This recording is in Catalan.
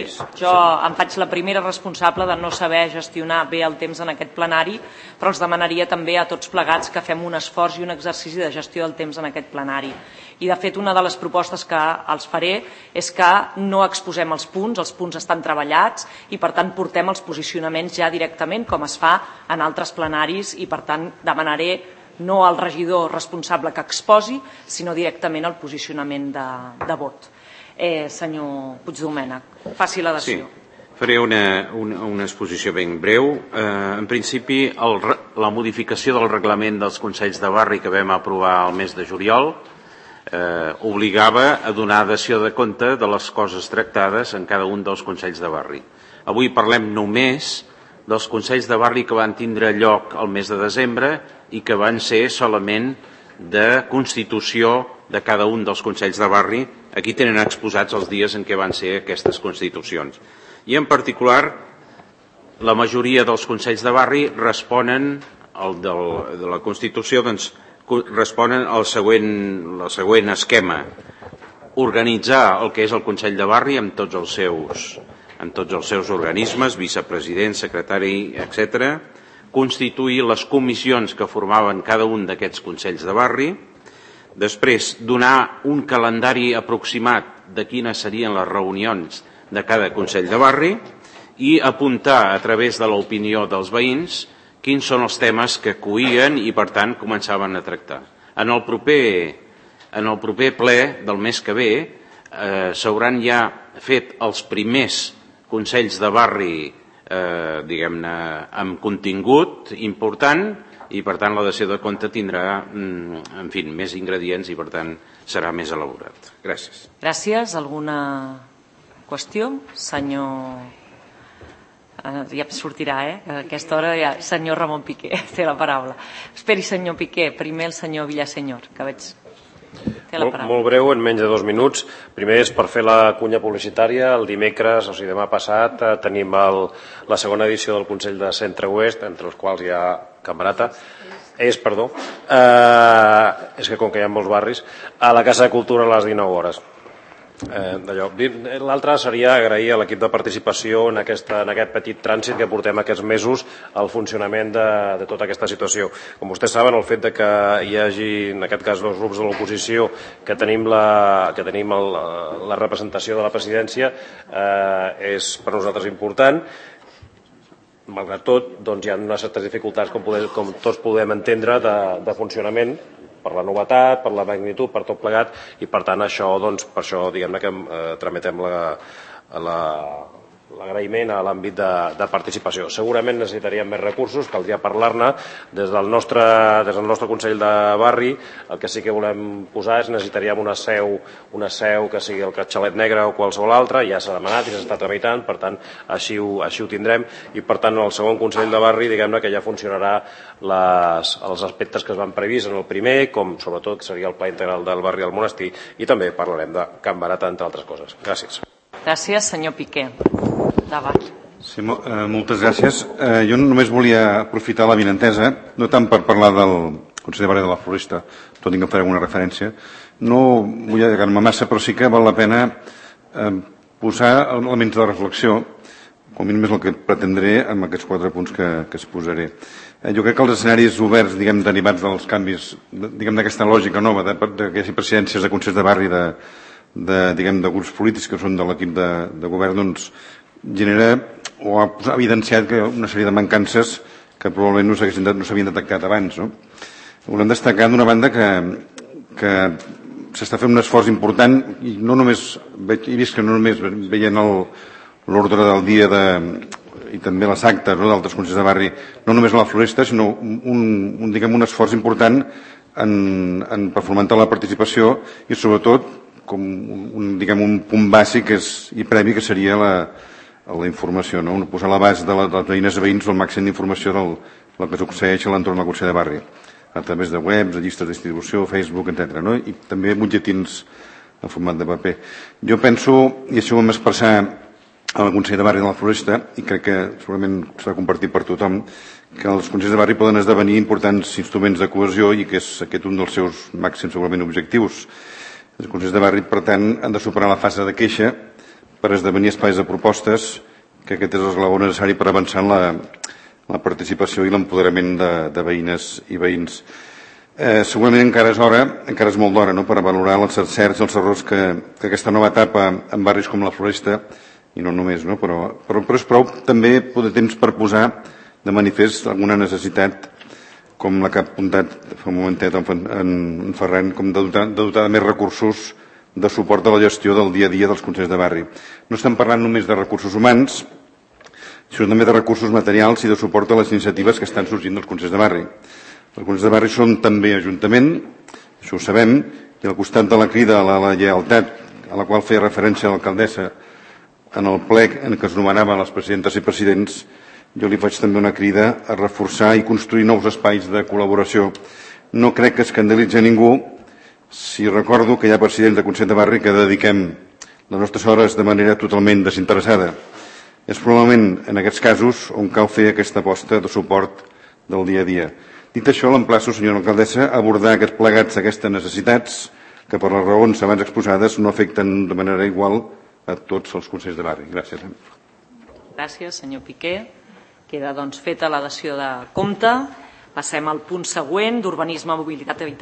Jo em faig la primera responsable de no saber gestionar bé el temps en aquest plenari, però els demanaria també a tots plegats que fem un esforç i un exercici de gestió del temps en aquest plenari. I, de fet, una de les propostes que els faré és que no exposem els punts estan treballats i, per tant, portem els posicionaments ja directament, com es fa en altres plenaris, i, per tant, demanaré no al regidor responsable que exposi, sinó directament el posicionament de vot. Senyor Puigdomènech, faci la dació. Sí, faré una exposició ben breu. En principi, la modificació del reglament dels Consells de Barri que vam aprovar el mes de juliol obligava a donar dació de compte de les coses tractades en cada un dels Consells de Barri. Avui parlem només dels Consells de Barri que van tindre lloc el mes de desembre i que van ser solament de constitució de cada un dels Consells de Barri. Aquí tenen exposats els dies en què van ser aquestes constitucions. I, en particular, la majoria dels Consells de Barri responen, de la Constitució, doncs, responen al següent esquema. Organitzar el que és el Consell de Barri amb tots els seus organismes, vicepresident, secretari, etc. Constituir les comissions que formaven cada un d'aquests Consells de Barri. Després, donar un calendari aproximat de quines serien les reunions de cada Consell de Barri i apuntar a través de l'opinió dels veïns quins són els temes que coïen i, per tant, començaven a tractar. En el proper ple del mes que ve s'hauran ja fet els primers Consells de Barri, diguem-ne, amb contingut important, i, per tant, la dació de compte tindrà, en fi, més ingredients i, per tant, serà més elaborat. Gràcies. Gràcies. Alguna qüestió? Senyor... Ja sortirà, A aquesta hora, ja. Senyor Ramon Piqué té la paraula. Esperi, senyor Piqué. Primer el senyor Villasenyor, que veig... Molt breu, en menys de 2 minuts. Primer és per fer la cunya publicitària. El dimecres, o sigui demà passat, tenim la segona edició del Consell de Centre-Oest, entre els quals hi ha Camerata. És que com que hi ha molts barris, a la Casa de Cultura a les 19 hores. L'altre seria agrair a l'equip de participació en aquest petit trànsit que portem aquests mesos al funcionament de tota aquesta situació. Com vostès saben, el fet que hi hagi, en aquest cas, 2 grups de l'oposició que tenim la representació de la presidència és per nosaltres important. Malgrat tot, hi ha unes certes dificultats, com tots podem entendre, de funcionament, per la novetat, per la magnitud, per tot plegat, i per tant per això diguem-ne que tramitem l'agraïment a l'àmbit de participació. Segurament necessitaríem més recursos, caldria parlar-ne. Des del nostre Consell de Barri, el que sí que volem posar és necessitaríem una seu que sigui el Catxalet Negre o qualsevol altra, ja s'ha demanat i s'està tramitant, per tant així ho tindrem, i per tant el segon Consell de Barri diguem-ne que ja funcionarà els aspectes que es van previst en el primer, com sobretot seria el pla integral del barri del Monestir, i també parlarem de Can Barata, entre altres coses. Gràcies. Gràcies, senyor Piqué. Sí, moltes gràcies. Jo només volia aprofitar l'avinentesa, no tant per parlar del Consell de Barri de la Floresta, tot i que faré alguna referència. No vull allargar-me massa, però sí que val la pena posar elements de reflexió, com a mínim és el que pretendré amb aquests 4 punts que exposaré. Jo crec que els escenaris oberts, diguem, derivats dels canvis, diguem, d'aquesta lògica nova, que hi hagi presidències de Consells de Barri de grups polítics que són de l'equip de govern, doncs genera o ha evidenciat que una sèrie de mancances que probablement no s'havien detectat abans. Volem destacar d'una banda que s'està fent un esforç important, i no només he vist que no només veient l'ordre del dia i també les actes d'altres consells de barri, no només a la Floresta, sinó un esforç important per fomentar la participació i sobretot com un punt bàsic i previ que seria la informació, posar a l'abast de les veïnes i veïns el màxim d'informació del que succeeix a l'entorn del Consell de Barri, a través de webs, de llistes de distribució, Facebook, etc. I també butlletins en format de paper. Jo penso, i això ho vam expressar al Consell de Barri de la Floresta, i crec que segurament s'ha compartit per tothom, que els Consells de Barri poden esdevenir importants instruments de cohesió i que és aquest un dels seus màxims segurament objectius. Els Consells de Barri, per tant, han de superar la fase de queixa per esdevenir espais de propostes, que aquest és l'esglaó necessari per avançar en la participació i l'empoderament de veïnes i veïns. Segurament encara és molt d'hora, no?, per valorar els encerts i els errors que aquesta nova etapa en barris com la Floresta, i no només, no?, però és prou també de temps per posar de manifest alguna necessitat, com la que ha apuntat fa un momentet en Ferran, com de dotar de més recursos de suport a la gestió del dia a dia dels consells de barri. No estem parlant només de recursos humans, sinó també de recursos materials i de suport a les iniciatives que estan sorgint dels consells de barri. Els consells de barri són també ajuntament, això ho sabem, i al costat de la crida a la lleialtat a la qual feia referència l'alcaldessa en el ple en què es nomenaven les presidentes i presidents, jo li faig també una crida a reforçar i construir nous espais de col·laboració. No crec que escandalitzi a ningú si recordo que hi ha presidents de Consell de Barri que dediquem les nostres hores de manera totalment desinteressada. És probablement en aquests casos on cal fer aquesta aposta de suport del dia a dia. Dit això, l'emplaço, senyora alcaldessa, a abordar aquests plegats, aquestes necessitats que per les raons abans exposades no afecten de manera igual a tots els consells de barri. Gràcies. Gràcies, senyor Piqué. Queda, doncs, feta la dació de compte. Passem al punt següent, d'urbanisme, mobilitat i